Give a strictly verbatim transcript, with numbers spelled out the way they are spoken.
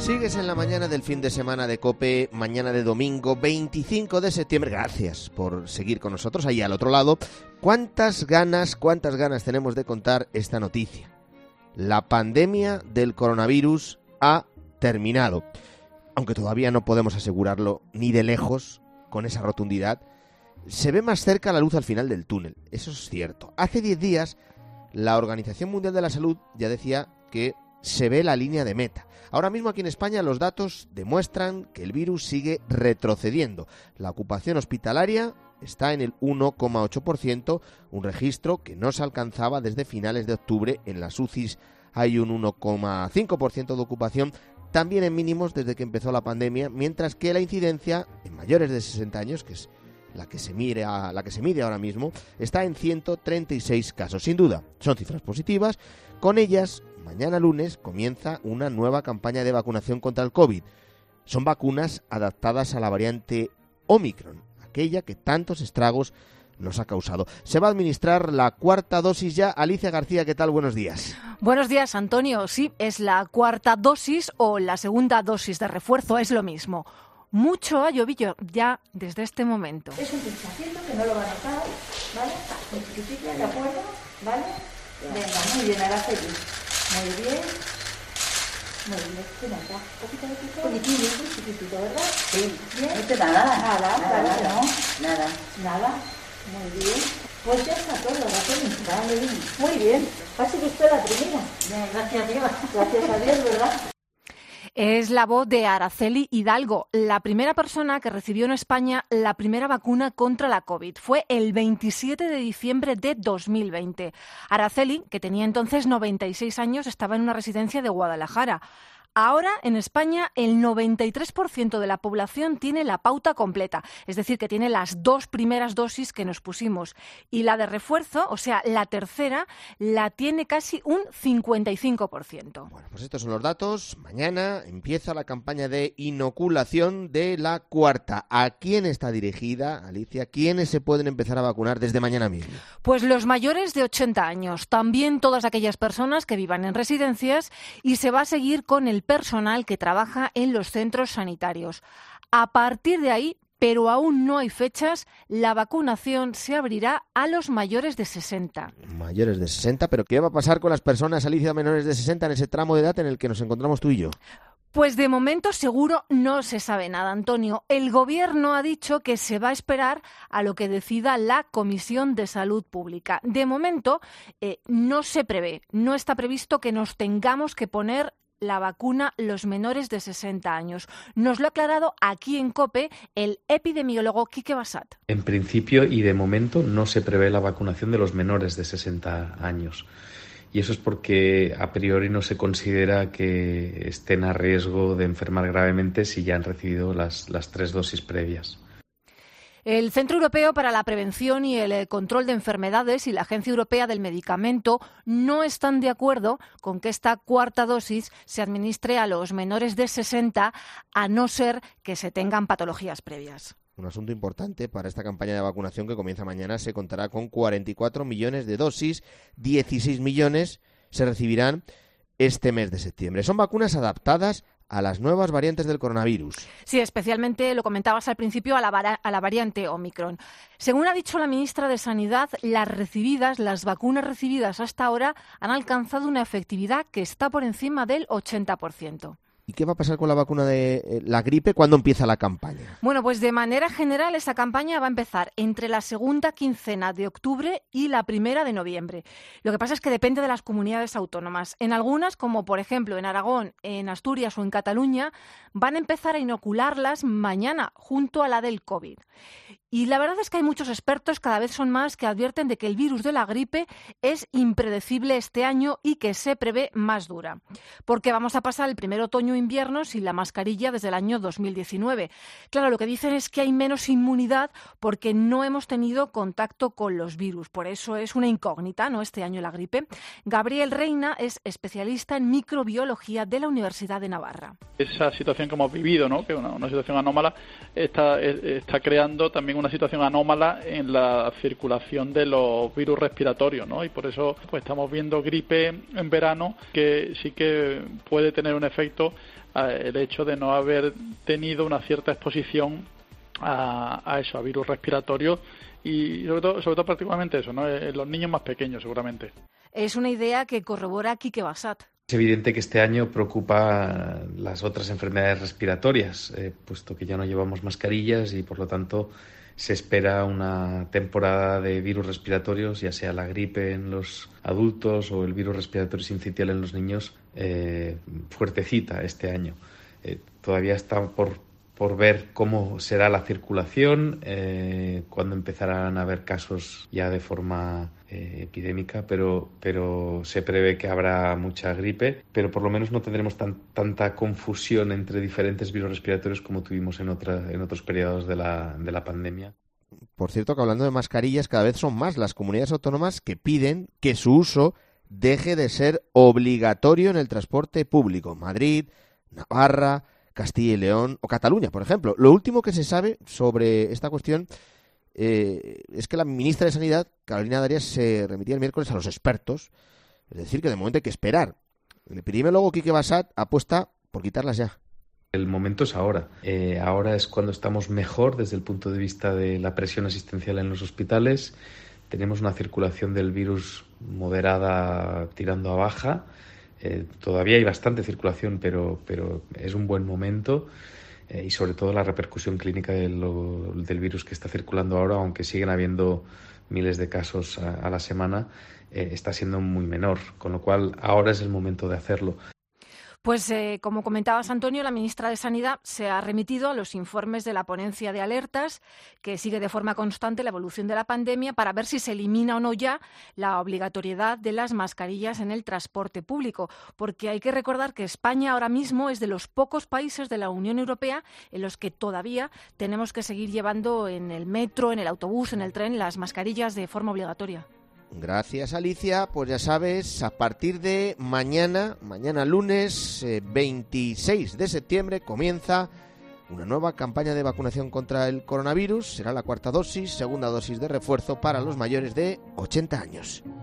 Sigues en la mañana del fin de semana de COPE, mañana de domingo veinticinco de septiembre. Gracias por seguir con nosotros ahí al otro lado. ¿Cuántas ganas, cuántas ganas tenemos de contar esta noticia? La pandemia del coronavirus ha terminado. Aunque todavía no podemos asegurarlo ni de lejos, con esa rotundidad, se ve más cerca la luz al final del túnel. Eso es cierto. Hace diez días, la Organización Mundial de la Salud ya decía que se ve la línea de meta. Ahora mismo aquí en España los datos demuestran que el virus sigue retrocediendo. La ocupación hospitalaria está en el uno coma ocho por ciento, un registro que no se alcanzaba desde finales de octubre. En las U C Is hay un uno coma cinco por ciento de ocupación, también en mínimos desde que empezó la pandemia, mientras que la incidencia en mayores de sesenta años, que es la que se mide, a, la que se mide ahora mismo, está en ciento treinta y seis casos. Sin duda, son cifras positivas. Con ellas, mañana lunes comienza una nueva campaña de vacunación contra el COVID. Son vacunas adaptadas a la variante Omicron, aquella que tantos estragos nos ha causado. Se va a administrar la cuarta dosis ya. Alicia García, ¿qué tal? Buenos días. Buenos días, Antonio. Sí, es la cuarta dosis o la segunda dosis de refuerzo, es lo mismo. Mucho ha llovido ya desde este momento. Es un pinchacito que no lo va a notar, ¿vale? Un chiquitito, ¿de acuerdo? ¿Vale? Venga, muy bien, ahora feliz. Muy bien. Muy bien, ¿qué nota? ¿Un poquito de pico? Un poquitillo, un chiquitito, ¿verdad? Sí. ¿Bien? No te nada. Nada, Nada, nada, no. Nada. Nada. Muy bien. Pues ya está todo, Raquel. Vale, bien. Muy bien. Ha sido usted la primera. Bien, gracias a Dios. Gracias a Dios, ¿verdad? Es la voz de Araceli Hidalgo, la primera persona que recibió en España la primera vacuna contra la COVID. Fue el veintisiete de diciembre de dos mil veinte. Araceli, que tenía entonces noventa y seis años, estaba en una residencia de Guadalajara. Ahora, en España, el noventa y tres por ciento de la población tiene la pauta completa, es decir, que tiene las dos primeras dosis que nos pusimos. Y la de refuerzo, o sea, la tercera, la tiene casi un cincuenta y cinco por ciento. Bueno, pues estos son los datos. Mañana empieza la campaña de inoculación de la cuarta. ¿A quién está dirigida, Alicia? ¿Quiénes se pueden empezar a vacunar desde mañana mismo? Pues los mayores de ochenta años, también todas aquellas personas que vivan en residencias, y se va a seguir con el personal que trabaja en los centros sanitarios. A partir de ahí, pero aún no hay fechas, la vacunación se abrirá a los mayores de sesenta. Mayores de sesenta, pero ¿qué va a pasar con las personas, Alicia, menores de sesenta en ese tramo de edad en el que nos encontramos tú y yo? Pues de momento seguro no se sabe nada, Antonio. El Gobierno ha dicho que se va a esperar a lo que decida la Comisión de Salud Pública. De momento eh, no se prevé, no está previsto que nos tengamos que poner la vacuna los menores de sesenta años. Nos lo ha aclarado aquí en COPE el epidemiólogo Quique Bassat. En principio y de momento no se prevé la vacunación de los menores de sesenta años. Y eso es porque a priori no se considera que estén a riesgo de enfermar gravemente si ya han recibido las, las tres dosis previas. El Centro Europeo para la Prevención y el Control de Enfermedades y la Agencia Europea del Medicamento no están de acuerdo con que esta cuarta dosis se administre a los menores de sesenta, a no ser que se tengan patologías previas. Un asunto importante para esta campaña de vacunación que comienza mañana. Se contará con cuarenta y cuatro millones de dosis, dieciséis millones se recibirán este mes de septiembre. Son vacunas adaptadas a las nuevas variantes del coronavirus. Sí, especialmente, lo comentabas al principio, a la, vara, a la variante Omicron. Según ha dicho la ministra de Sanidad, las recibidas, las vacunas recibidas hasta ahora han alcanzado una efectividad que está por encima del ochenta por ciento. ¿Y qué va a pasar con la vacuna de la gripe? ¿Cuándo empieza la campaña? Bueno, pues de manera general esa campaña va a empezar entre la segunda quincena de octubre y la primera de noviembre. Lo que pasa es que depende de las comunidades autónomas. En algunas, como por ejemplo en Aragón, en Asturias o en Cataluña, van a empezar a inocularlas mañana, junto a la del COVID. Y la verdad es que hay muchos expertos, cada vez son más, que advierten de que el virus de la gripe es impredecible este año y que se prevé más dura. Porque vamos a pasar el primer otoño-invierno sin la mascarilla desde el año dos mil diecinueve. Claro, lo que dicen es que hay menos inmunidad porque no hemos tenido contacto con los virus. Por eso es una incógnita, ¿no?, este año la gripe. Gabriel Reina es especialista en microbiología de la Universidad de Navarra. Esa situación que hemos vivido, ¿no?, que es una, una situación anómala, está, está creando también una situación anómala en la circulación de los virus respiratorios, ¿no? Y por eso pues estamos viendo gripe en verano, que sí que puede tener un efecto eh, el hecho de no haber tenido una cierta exposición a, a eso, a virus respiratorios, y sobre todo, sobre todo particularmente eso, ¿no?, en los niños más pequeños seguramente. Es una idea que corrobora Quique Bassat. Es evidente que este año preocupa las otras enfermedades respiratorias, eh, puesto que ya no llevamos mascarillas y por lo tanto se espera una temporada de virus respiratorios, ya sea la gripe en los adultos o el virus respiratorio sincitial en los niños, eh, fuertecita este año. Eh, todavía está por, por ver cómo será la circulación, eh, cuándo empezarán a haber casos ya de forma eh, epidémica, pero, pero se prevé que habrá mucha gripe, pero por lo menos no tendremos tan, tanta confusión entre diferentes virus respiratorios como tuvimos en, otra, en otros periodos de la, de la pandemia. Por cierto, que hablando de mascarillas, cada vez son más las comunidades autónomas que piden que su uso deje de ser obligatorio en el transporte público. Madrid, Navarra, Castilla y León o Cataluña, por ejemplo. Lo último que se sabe sobre esta cuestión eh, es que la ministra de Sanidad, Carolina Darias, se remitía el miércoles a los expertos, es decir, que de momento hay que esperar. El epidemiólogo Quique Bassat apuesta por quitarlas ya. El momento es ahora. Eh, ahora es cuando estamos mejor desde el punto de vista de la presión asistencial en los hospitales. Tenemos una circulación del virus moderada tirando a baja. Eh, todavía hay bastante circulación, pero, pero es un buen momento. Eh, y sobre todo la repercusión clínica de lo, del virus que está circulando ahora, aunque siguen habiendo miles de casos a, a la semana, eh, está siendo muy menor. Con lo cual ahora es el momento de hacerlo. Pues eh, como comentabas, Antonio, la ministra de Sanidad se ha remitido a los informes de la ponencia de alertas, que sigue de forma constante la evolución de la pandemia, para ver si se elimina o no ya la obligatoriedad de las mascarillas en el transporte público, porque hay que recordar que España ahora mismo es de los pocos países de la Unión Europea en los que todavía tenemos que seguir llevando en el metro, en el autobús, en el tren, las mascarillas de forma obligatoria. Gracias, Alicia. Pues ya sabes, a partir de mañana, mañana lunes eh, veintiséis de septiembre, comienza una nueva campaña de vacunación contra el coronavirus. Será la cuarta dosis, segunda dosis de refuerzo para los mayores de ochenta años.